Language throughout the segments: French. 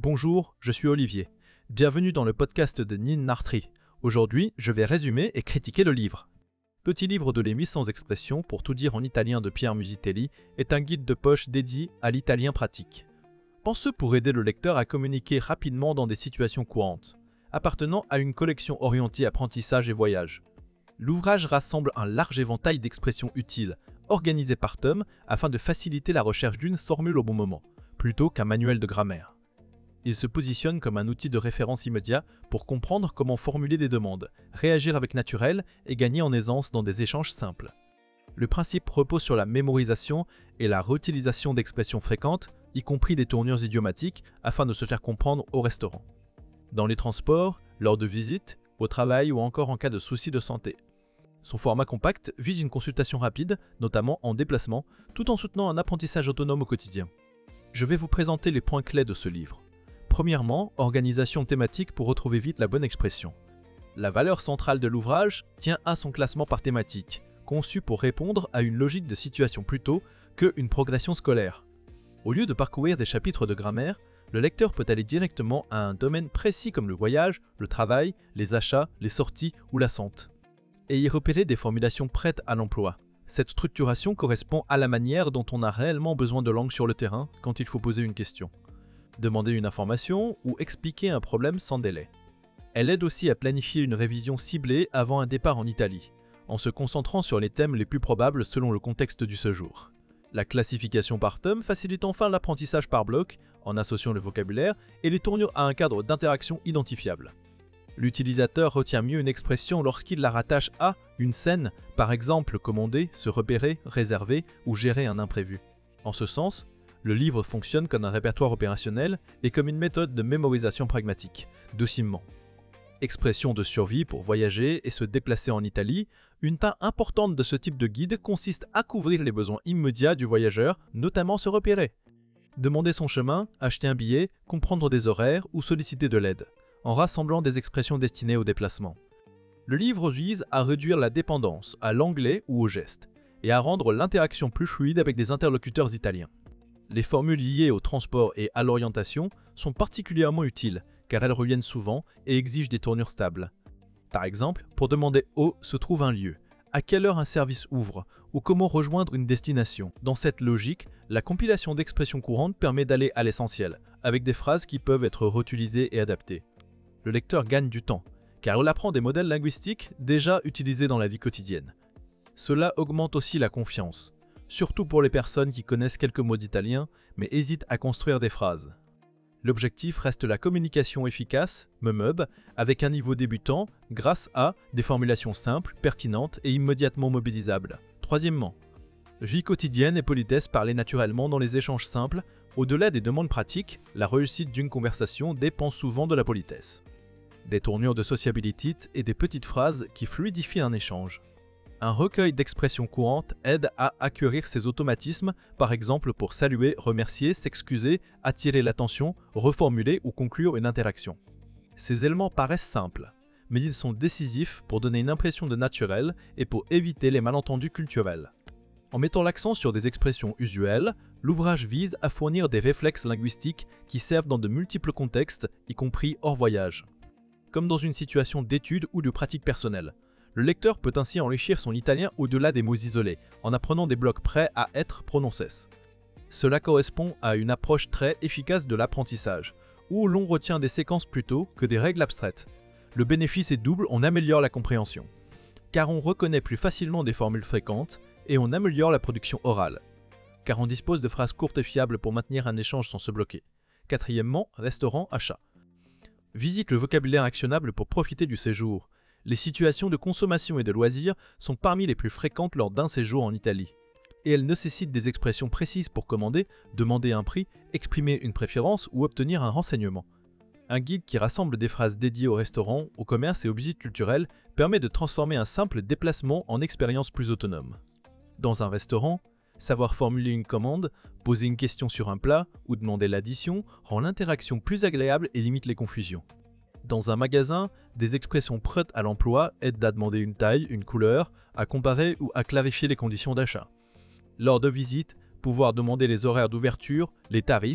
Bonjour, je suis Olivier. Bienvenue dans le podcast de Nin Nartri. Aujourd'hui, je vais résumer et critiquer le livre. Petit livre de les 800 expressions pour tout dire en italien de Pierre Musitelli est un guide de poche dédié à l'italien pratique. Pensé pour aider le lecteur à communiquer rapidement dans des situations courantes, appartenant à une collection orientée apprentissage et voyage. L'ouvrage rassemble un large éventail d'expressions utiles, organisées par tome afin de faciliter la recherche d'une formule au bon moment, plutôt qu'un manuel de grammaire. Il se positionne comme un outil de référence immédiat pour comprendre comment formuler des demandes, réagir avec naturel et gagner en aisance dans des échanges simples. Le principe repose sur la mémorisation et la réutilisation d'expressions fréquentes, y compris des tournures idiomatiques, afin de se faire comprendre au restaurant, dans les transports, lors de visites, au travail ou encore en cas de soucis de santé. Son format compact vise une consultation rapide, notamment en déplacement, tout en soutenant un apprentissage autonome au quotidien. Je vais vous présenter les points clés de ce livre. Premièrement, organisation thématique pour retrouver vite la bonne expression. La valeur centrale de l'ouvrage tient à son classement par thématique, conçu pour répondre à une logique de situation plutôt qu'une progression scolaire. Au lieu de parcourir des chapitres de grammaire, le lecteur peut aller directement à un domaine précis comme le voyage, le travail, les achats, les sorties ou la santé, et y repérer des formulations prêtes à l'emploi. Cette structuration correspond à la manière dont on a réellement besoin de langue sur le terrain quand il faut poser une question, demander une information ou expliquer un problème sans délai. Elle aide aussi à planifier une révision ciblée avant un départ en Italie, en se concentrant sur les thèmes les plus probables selon le contexte du séjour. La classification par thème facilite enfin l'apprentissage par bloc, en associant le vocabulaire et les tournures à un cadre d'interaction identifiable. L'utilisateur retient mieux une expression lorsqu'il la rattache à une scène, par exemple commander, se repérer, réserver ou gérer un imprévu. En ce sens, le livre fonctionne comme un répertoire opérationnel et comme une méthode de mémorisation pragmatique, docilement. Expression de survie pour voyager et se déplacer en Italie, une part importante de ce type de guide consiste à couvrir les besoins immédiats du voyageur, notamment se repérer. Demander son chemin, acheter un billet, comprendre des horaires ou solliciter de l'aide, en rassemblant des expressions destinées au déplacement. Le livre vise à réduire la dépendance à l'anglais ou au geste, et à rendre l'interaction plus fluide avec des interlocuteurs italiens. Les formules liées au transport et à l'orientation sont particulièrement utiles, car elles reviennent souvent et exigent des tournures stables. Par exemple, pour demander où se trouve un lieu, à quelle heure un service ouvre, ou comment rejoindre une destination. Dans cette logique, la compilation d'expressions courantes permet d'aller à l'essentiel, avec des phrases qui peuvent être réutilisées et adaptées. Le lecteur gagne du temps, car il apprend des modèles linguistiques déjà utilisés dans la vie quotidienne. Cela augmente aussi la confiance, surtout pour les personnes qui connaissent quelques mots d'italien, mais hésitent à construire des phrases. L'objectif reste la communication efficace, MEMUB, avec un niveau débutant, grâce à des formulations simples, pertinentes et immédiatement mobilisables. Troisièmement, vie quotidienne et politesse parlée naturellement dans les échanges simples. Au-delà des demandes pratiques, la réussite d'une conversation dépend souvent de la politesse. Des tournures de sociability et des petites phrases qui fluidifient un échange. Un recueil d'expressions courantes aide à acquérir ces automatismes, par exemple pour saluer, remercier, s'excuser, attirer l'attention, reformuler ou conclure une interaction. Ces éléments paraissent simples, mais ils sont décisifs pour donner une impression de naturel et pour éviter les malentendus culturels. En mettant l'accent sur des expressions usuelles, l'ouvrage vise à fournir des réflexes linguistiques qui servent dans de multiples contextes, y compris hors voyage, comme dans une situation d'étude ou de pratique personnelle. Le lecteur peut ainsi enrichir son italien au-delà des mots isolés, en apprenant des blocs prêts à être prononcés. Cela correspond à une approche très efficace de l'apprentissage, où l'on retient des séquences plutôt que des règles abstraites. Le bénéfice est double, on améliore la compréhension, car on reconnaît plus facilement des formules fréquentes et on améliore la production orale, car on dispose de phrases courtes et fiables pour maintenir un échange sans se bloquer. Quatrièmement, restaurant, achat. Visite le vocabulaire actionnable pour profiter du séjour. Les situations de consommation et de loisirs sont parmi les plus fréquentes lors d'un séjour en Italie. Et elles nécessitent des expressions précises pour commander, demander un prix, exprimer une préférence ou obtenir un renseignement. Un guide qui rassemble des phrases dédiées au restaurant, au commerce et aux visites culturelles permet de transformer un simple déplacement en expérience plus autonome. Dans un restaurant, savoir formuler une commande, poser une question sur un plat ou demander l'addition rend l'interaction plus agréable et limite les confusions. Dans un magasin, des expressions prêtes à l'emploi aident à demander une taille, une couleur, à comparer ou à clarifier les conditions d'achat. Lors de visites, pouvoir demander les horaires d'ouverture, les tarifs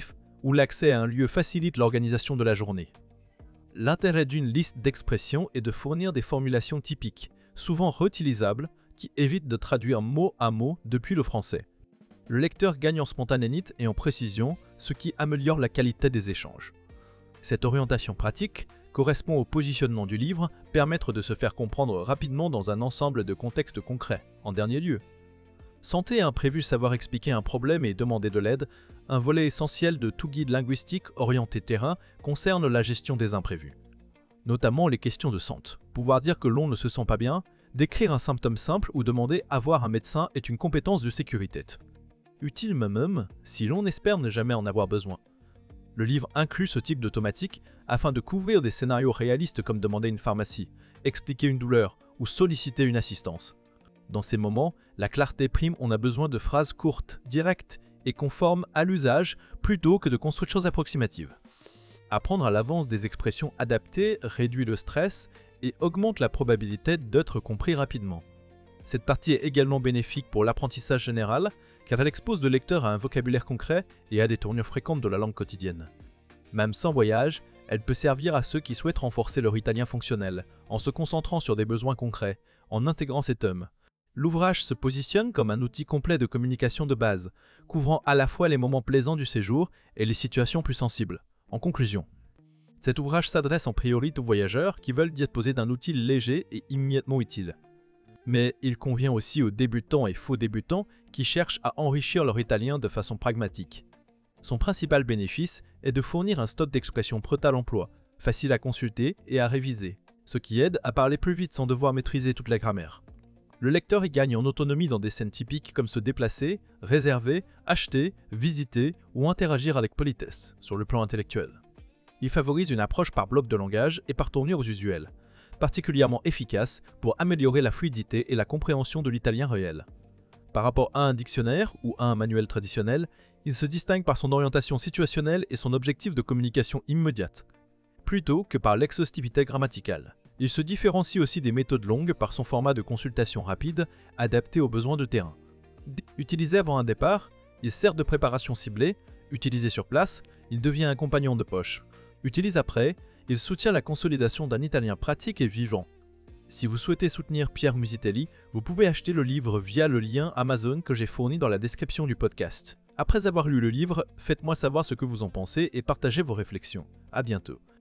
où l'accès à un lieu facilite l'organisation de la journée. L'intérêt d'une liste d'expressions est de fournir des formulations typiques, souvent réutilisables, qui évitent de traduire mot à mot depuis le français. Le lecteur gagne en spontanéité et en précision, ce qui améliore la qualité des échanges. Cette orientation pratique correspond au positionnement du livre, permettre de se faire comprendre rapidement dans un ensemble de contextes concrets. En dernier lieu, santé et imprévu, savoir expliquer un problème et demander de l'aide, un volet essentiel de tout guide linguistique orienté terrain concerne la gestion des imprévus. Notamment les questions de santé. Pouvoir dire que l'on ne se sent pas bien, décrire un symptôme simple ou demander à voir un médecin est une compétence de sécurité. Utile même si l'on espère ne jamais en avoir besoin. Le livre inclut ce type de thématique afin de couvrir des scénarios réalistes comme demander une pharmacie, expliquer une douleur ou solliciter une assistance. Dans ces moments, la clarté prime, on a besoin de phrases courtes, directes et conformes à l'usage plutôt que de constructions approximatives. Apprendre à l'avance des expressions adaptées réduit le stress et augmente la probabilité d'être compris rapidement. Cette partie est également bénéfique pour l'apprentissage général car elle expose le lecteur à un vocabulaire concret et à des tournures fréquentes de la langue quotidienne. Même sans voyage, elle peut servir à ceux qui souhaitent renforcer leur italien fonctionnel, en se concentrant sur des besoins concrets, en intégrant ces thèmes. L'ouvrage se positionne comme un outil complet de communication de base, couvrant à la fois les moments plaisants du séjour et les situations plus sensibles. En conclusion, cet ouvrage s'adresse en priorité aux voyageurs qui veulent disposer d'un outil léger et immédiatement utile. Mais il convient aussi aux débutants et faux débutants qui cherchent à enrichir leur italien de façon pragmatique. Son principal bénéfice est de fournir un stock d'expressions prêtes à l'emploi, facile à consulter et à réviser, ce qui aide à parler plus vite sans devoir maîtriser toute la grammaire. Le lecteur y gagne en autonomie dans des scènes typiques comme se déplacer, réserver, acheter, visiter ou interagir avec politesse sur le plan intellectuel. Il favorise une approche par bloc de langage et par tournures usuelles, particulièrement efficace pour améliorer la fluidité et la compréhension de l'italien réel. Par rapport à un dictionnaire ou à un manuel traditionnel, il se distingue par son orientation situationnelle et son objectif de communication immédiate, plutôt que par l'exhaustivité grammaticale. Il se différencie aussi des méthodes longues par son format de consultation rapide, adapté aux besoins de terrain. Utilisé avant un départ, il sert de préparation ciblée, utilisé sur place, il devient un compagnon de poche. Utilisé après, il soutient la consolidation d'un italien pratique et vivant. Si vous souhaitez soutenir Pierre Musitelli, vous pouvez acheter le livre via le lien Amazon que j'ai fourni dans la description du podcast. Après avoir lu le livre, faites-moi savoir ce que vous en pensez et partagez vos réflexions. À bientôt.